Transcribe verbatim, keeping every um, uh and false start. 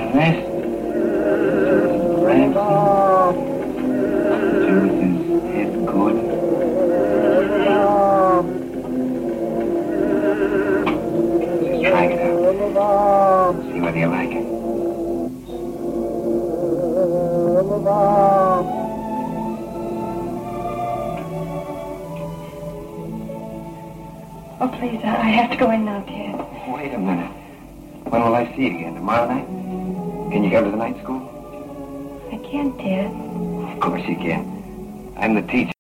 Isn't it? Ramsey. Truth is, it's good. Just try it out. See whether you like it. Oh, please, I I have to go in now, Ted. Wait a minute. When will I see you again? Tomorrow night? Can you come to the night school? I can't, Ted. Of course you can. I'm the teacher.